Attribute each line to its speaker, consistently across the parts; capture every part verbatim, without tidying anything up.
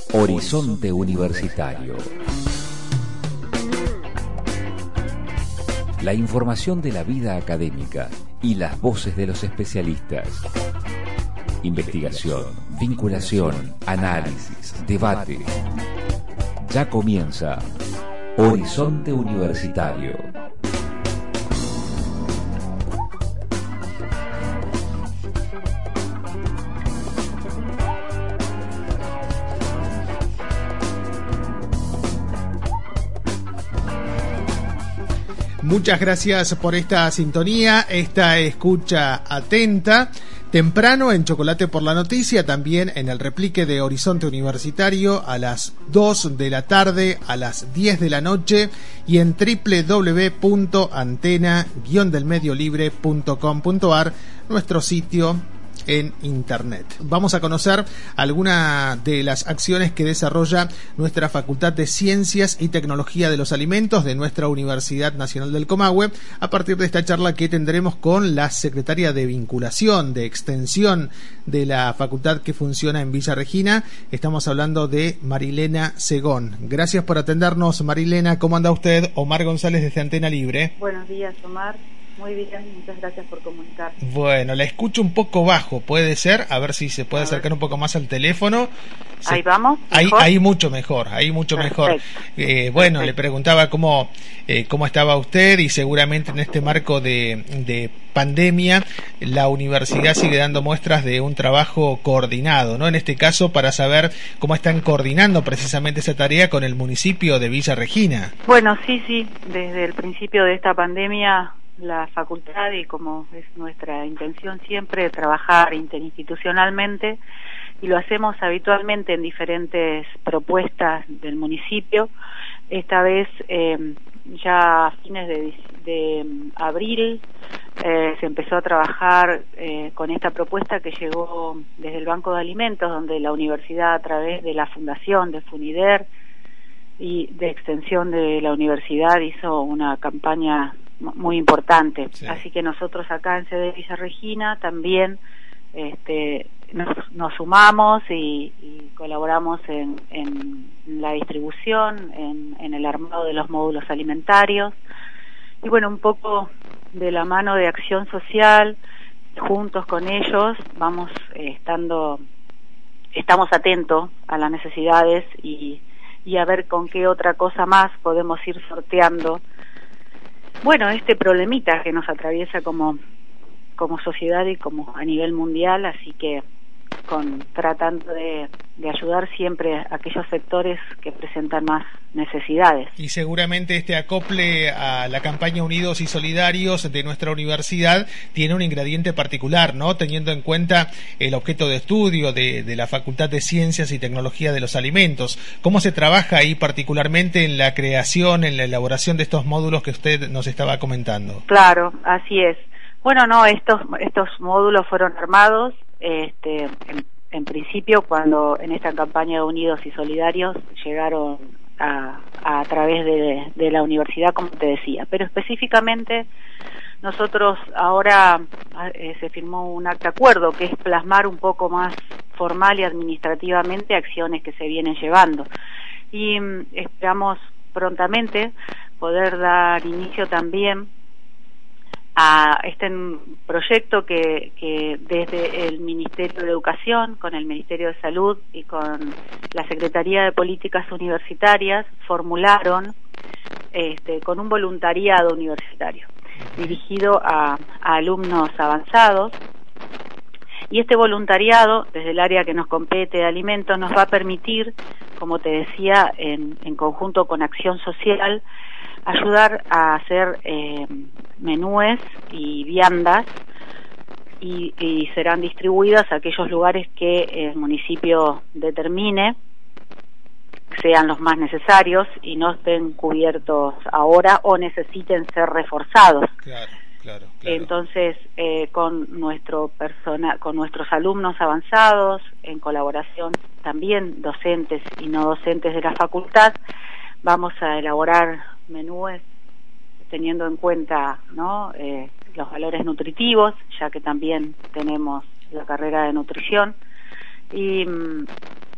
Speaker 1: Horizonte Universitario. La información de la vida académica y las voces de los especialistas. Investigación, vinculación, análisis, debate. Ya comienza Horizonte Universitario.
Speaker 2: Muchas gracias por esta sintonía, esta escucha atenta. Temprano en Chocolate por la Noticia, también en el replique de Horizonte Universitario a las dos de la tarde, a las diez de la noche y en doble u doble u doble u punto antena guion del medio libre punto com punto a r, nuestro sitio en internet. Vamos a conocer algunas de las acciones que desarrolla nuestra Facultad de Ciencias y Tecnología de los Alimentos de nuestra Universidad Nacional del Comahue a partir de esta charla que tendremos con la secretaria de Vinculación, de Extensión de la Facultad que funciona en Villa Regina. Estamos hablando de Marilena Segón. Gracias por atendernos, Marilena. ¿Cómo anda usted? Omar González desde Antena Libre.
Speaker 3: Buenos días, Omar. Muy bien, muchas gracias por comunicar.
Speaker 2: Bueno, la escucho un poco bajo, puede ser, a ver si se puede
Speaker 3: a
Speaker 2: acercar
Speaker 3: ver.
Speaker 2: un poco más al teléfono. Se...
Speaker 3: Ahí vamos.
Speaker 2: Ahí, ahí mucho mejor, ahí mucho
Speaker 3: Perfecto.
Speaker 2: mejor. Eh, bueno,
Speaker 3: Perfecto.
Speaker 2: Le preguntaba cómo eh, cómo estaba usted y seguramente en este marco de, de pandemia la universidad sigue dando muestras de un trabajo coordinado, ¿no? En este caso para saber cómo están coordinando precisamente esa tarea con el municipio de Villa Regina.
Speaker 3: Bueno, sí, sí, desde el principio de esta pandemia la facultad, y como es nuestra intención siempre, trabajar interinstitucionalmente, y lo hacemos habitualmente en diferentes propuestas del municipio. Esta vez, eh, ya a fines de, de abril, eh, se empezó a trabajar eh, con esta propuesta que llegó desde el Banco de Alimentos, donde la universidad, a través de la fundación de FUNIDER y de extensión de la universidad, hizo una campaña muy importante. Sí. Así que nosotros acá en sede de Villa Regina también este, nos, nos sumamos y, y colaboramos en, en la distribución, en, en el armado de los módulos alimentarios y bueno, un poco de la mano de Acción Social, juntos con ellos vamos eh, estando, estamos atentos a las necesidades y, y a ver con qué otra cosa más podemos ir sorteando. Bueno, este problemita que nos atraviesa como, como sociedad y como a nivel mundial, así que con tratando de, de ayudar siempre a aquellos sectores que presentan más necesidades.
Speaker 2: Y seguramente este acople a la campaña Unidos y Solidarios de nuestra universidad tiene un ingrediente particular, ¿no? Teniendo en cuenta el objeto de estudio de, de la Facultad de Ciencias y Tecnología de los Alimentos. ¿Cómo se trabaja ahí particularmente en la creación, en la elaboración de estos módulos que usted nos estaba comentando?
Speaker 3: Claro, así es. Bueno, no, estos, estos módulos fueron armados este, en, en principio cuando en esta campaña de Unidos y Solidarios llegaron a, a, a través de, de la universidad, como te decía, pero específicamente nosotros ahora eh, se firmó un acta acuerdo que es plasmar un poco más formal y administrativamente acciones que se vienen llevando y mm, esperamos prontamente poder dar inicio también a este proyecto que, que desde el Ministerio de Educación, con el Ministerio de Salud y con la Secretaría de Políticas Universitarias formularon este, con un voluntariado universitario dirigido a, a alumnos avanzados. Y este voluntariado, desde el área que nos compete de alimentos, nos va a permitir, como te decía, en, en conjunto con Acción Social, ayudar a hacer eh, menúes y viandas y, y serán distribuidas a aquellos lugares que el municipio determine sean los más necesarios y no estén cubiertos ahora o necesiten ser reforzados.
Speaker 2: Claro, claro, claro.
Speaker 3: Entonces, eh, con nuestro persona, con nuestros alumnos avanzados, en colaboración también docentes y no docentes de la facultad, vamos a elaborar menúes teniendo en cuenta, ¿no?, eh, los valores nutritivos, ya que también tenemos la carrera de nutrición, y,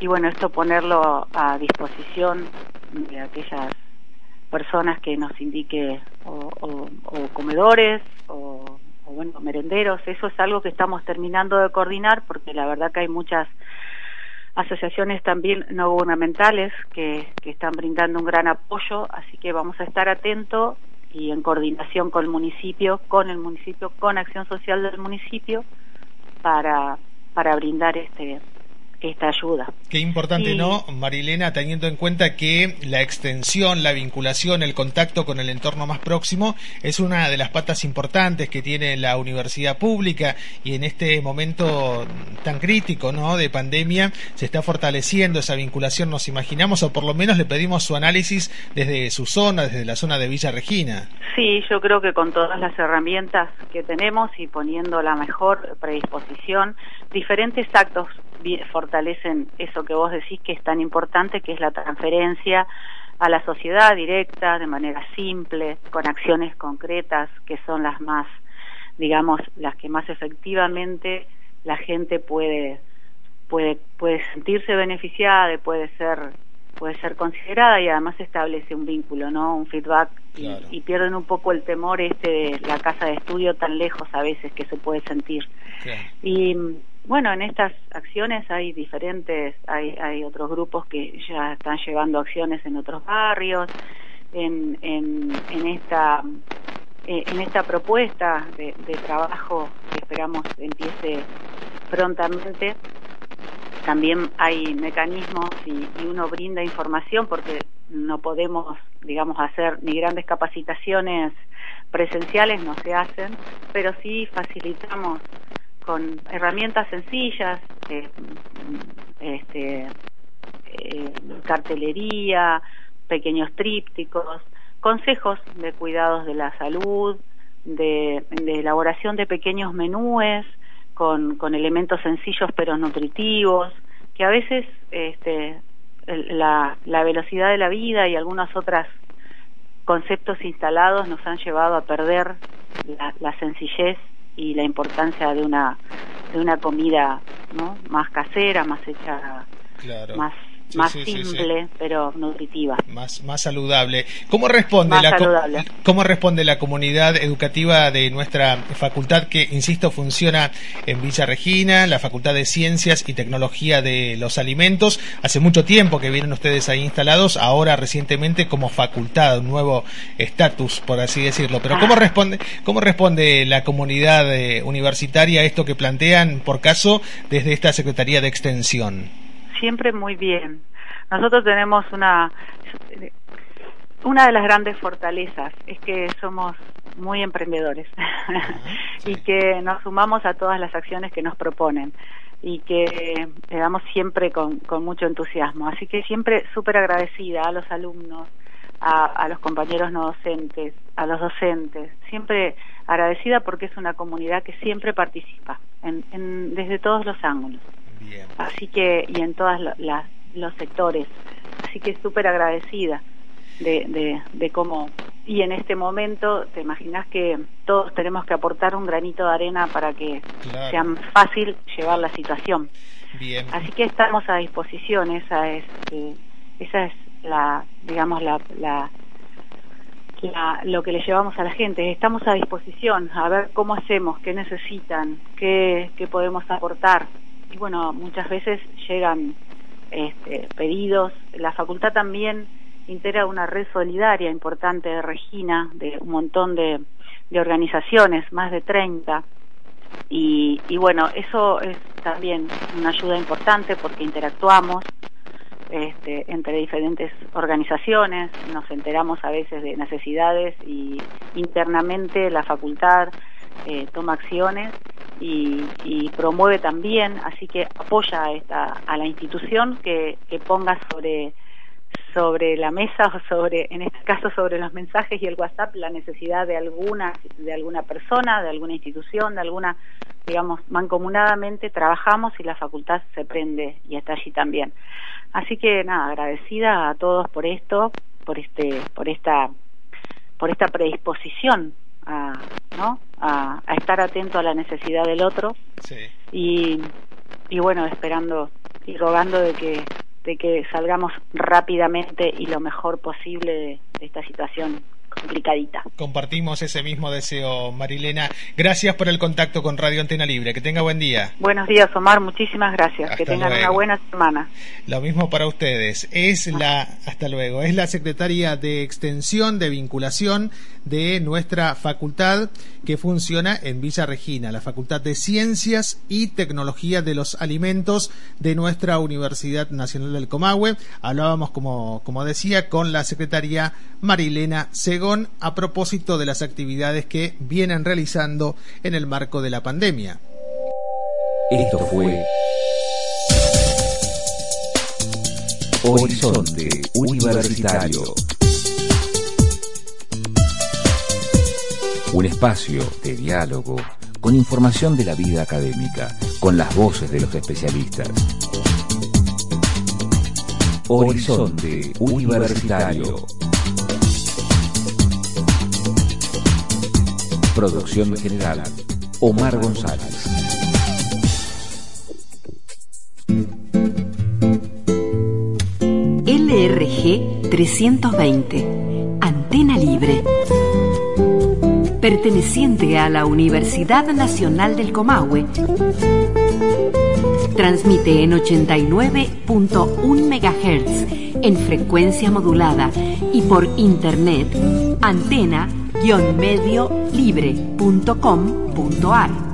Speaker 3: y bueno, esto ponerlo a disposición de aquellas personas que nos indique o, o, o comedores o, o bueno, merenderos. Eso es algo que estamos terminando de coordinar, porque la verdad que hay muchas asociaciones también no gubernamentales que, que están brindando un gran apoyo, así que vamos a estar atentos y en coordinación con el municipio, con el municipio, con Acción Social del municipio, para, para brindar este esta ayuda.
Speaker 2: Qué importante,
Speaker 3: y,
Speaker 2: ¿no, Marilena? Teniendo en cuenta que la extensión, la vinculación, el contacto con el entorno más próximo es una de las patas importantes que tiene la universidad pública, y en este momento tan crítico, ¿no?, de pandemia, se está fortaleciendo esa vinculación, nos imaginamos, o por lo menos le pedimos su análisis desde su zona, desde la zona de Villa Regina.
Speaker 3: Sí, yo creo que con todas las herramientas que tenemos y poniendo la mejor predisposición, diferentes actos fortalecen eso que vos decís que es tan importante, que es la transferencia a la sociedad directa, de manera simple, con acciones concretas, que son las más, digamos, las que más efectivamente la gente puede puede puede sentirse beneficiada, puede ser puede ser considerada, y además establece un vínculo, ¿no?, un feedback, claro. y, y pierden un poco el temor este de la casa de estudio tan lejos a veces que se puede sentir. Claro. Y bueno, en estas acciones hay diferentes, hay, hay otros grupos que ya están llevando acciones en otros barrios, en, en, en esta en esta propuesta de, de trabajo que esperamos empiece prontamente. También hay mecanismos y, y uno brinda información, porque no podemos, digamos, hacer ni grandes capacitaciones presenciales, no se hacen, pero sí facilitamos con herramientas sencillas, eh, este, eh, cartelería, pequeños trípticos, consejos de cuidados de la salud, de, de elaboración de pequeños menúes con, con elementos sencillos pero nutritivos, que a veces este, la, la velocidad de la vida y algunos otros conceptos instalados nos han llevado a perder la, la sencillez y la importancia de una de una comida, ¿no?, más casera, más hecha, claro. más sí, más sí, simple, sí, sí. pero nutritiva,
Speaker 2: más más saludable. ¿Cómo responde
Speaker 3: más
Speaker 2: la
Speaker 3: saludable.
Speaker 2: cómo responde la comunidad educativa de nuestra facultad, que insisto funciona en Villa Regina, la Facultad de Ciencias y Tecnología de los Alimentos? Hace mucho tiempo que vienen ustedes ahí instalados, ahora recientemente como facultad, un nuevo estatus, por así decirlo. Pero cómo responde cómo responde la comunidad eh, universitaria a esto que plantean, por caso, desde esta Secretaría de Extensión?
Speaker 3: Siempre muy bien. Nosotros tenemos una una de las grandes fortalezas, es que somos muy emprendedores sí. y que nos sumamos a todas las acciones que nos proponen y que le damos siempre con, con mucho entusiasmo. Así que siempre súper agradecida a los alumnos, a, a los compañeros no docentes, a los docentes, siempre agradecida, porque es una comunidad que siempre participa en, en, desde todos los ángulos. Bien. Así que, y en todos los sectores, así que súper agradecida de, de, de cómo, y en este momento te imaginas que todos tenemos que aportar un granito de arena para que claro. sea más fácil llevar la situación.
Speaker 2: Bien.
Speaker 3: Así que estamos a disposición, esa es eh, esa es la, digamos, la, la La, lo que le llevamos a la gente. Estamos a disposición a ver cómo hacemos, qué necesitan, qué, qué podemos aportar. Y bueno, muchas veces llegan este, pedidos. La facultad también integra una red solidaria importante de Regina, de un montón de, de organizaciones, más de treinta. Y, y bueno, eso es también una ayuda importante, porque interactuamos Este, entre diferentes organizaciones, nos enteramos a veces de necesidades y internamente la facultad eh, toma acciones y, y promueve también, así que apoya a, esta, a la institución que, que ponga sobre sobre la mesa, o sobre, en este caso sobre los mensajes y el WhatsApp, la necesidad de alguna de alguna persona, de alguna institución, de alguna, digamos, mancomunadamente trabajamos y la facultad se prende y está allí también. Así que nada, agradecida a todos por esto, por este, por esta, por esta predisposición a, ¿no? a, a estar atento a la necesidad del otro. Sí. y y bueno, esperando y rogando de que de que salgamos rápidamente y lo mejor posible de, de esta situación complicadita.
Speaker 2: Compartimos ese mismo deseo, Marilena. Gracias por el contacto con Radio Antena Libre. Que tenga buen día.
Speaker 3: Buenos días, Omar. Muchísimas gracias.
Speaker 2: Hasta
Speaker 3: que tengan
Speaker 2: luego.
Speaker 3: una buena semana.
Speaker 2: Lo mismo para ustedes. Es la, hasta luego, es la secretaria de Extensión de Vinculación de nuestra facultad que funciona en Villa Regina, la Facultad de Ciencias y Tecnología de los Alimentos de nuestra Universidad Nacional del Comahue. Hablábamos, como, como decía, con la secretaria Marilena Segón a propósito de las actividades que vienen realizando en el marco de la pandemia.
Speaker 1: Esto fue Horizonte Universitario, un espacio de diálogo con información de la vida académica, con las voces de los especialistas. Horizonte Universitario. Producción general, Omar González.
Speaker 4: L R G trescientos veinte, Antena Libre. Perteneciente a la Universidad Nacional del Comahue. Transmite en ochenta y nueve punto uno megahertz en frecuencia modulada y por internet antena guion medio libre punto com punto ar.